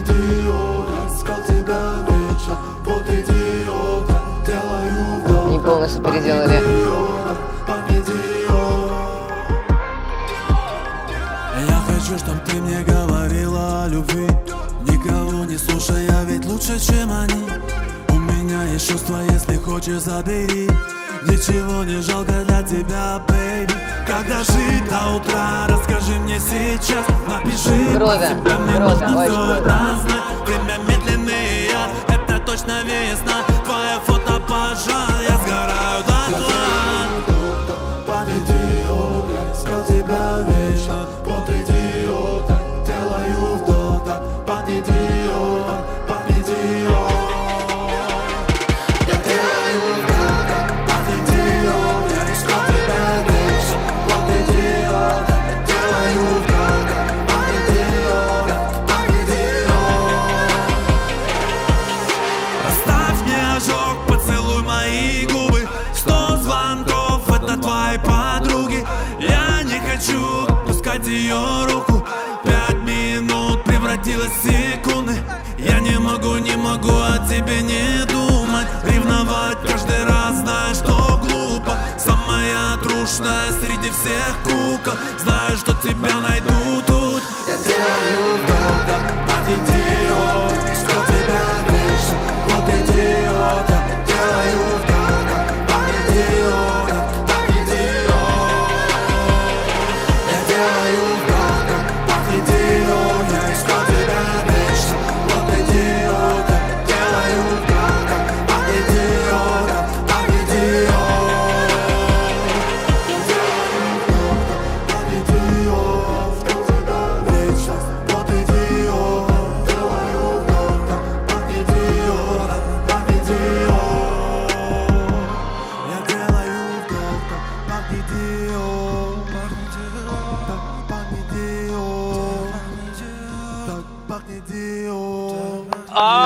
идиот, искал тебя вечно. Вот идиот, делаю вдох. Не полностью переделали. Я хочу, чтоб ты мне говорила о любви. Никого не слушай, я ведь лучше, чем они. У меня есть чувства, если хочешь, забери. Ничего не жалко для тебя, бэйби. Когда жить до утра, расскажи мне сейчас. Напиши, Круто, мне круто, нужно очень все круто. это знать. Время медленный яд, это точно весна. Твое фото пожар, я сгораю дотла. Пан идиот, я искал тебя вечно. Вот идиот, делаю вдох. Пан идиот, пан идиот. Я делаю вдох. Пан идиот, я искал тебя вечно. Вот идиот, делаю вдох. Пан идиот, пан идиот. Оставь мне ожог, поцелуй мои губы. 100 звонков, это твои подруги. Я не хочу пускать ее руку. 5 минут превратилось в секунды. Я не могу о тебе не думать. Ревновать каждый раз, знаешь, что глупо. Самая трушная среди всех кукол. Знаю, что тебя найду тут. Я делаю вдох, пан идиот, искал тебя вечно. Вот идиот, делаю вдох, пан идиот, пан идиот. Я делаю вдох, пан идиот, я искал тебя вечно. Вот идиот, делаю вдох, пан идиот, пан идиот. Я делаю вдох, пан идиот, искал тебя вечно. Вот идиот, делаю вдох, пан идиот, пан идиот. Я делаю вдох, пан идиот, пан идиот, пан идиот.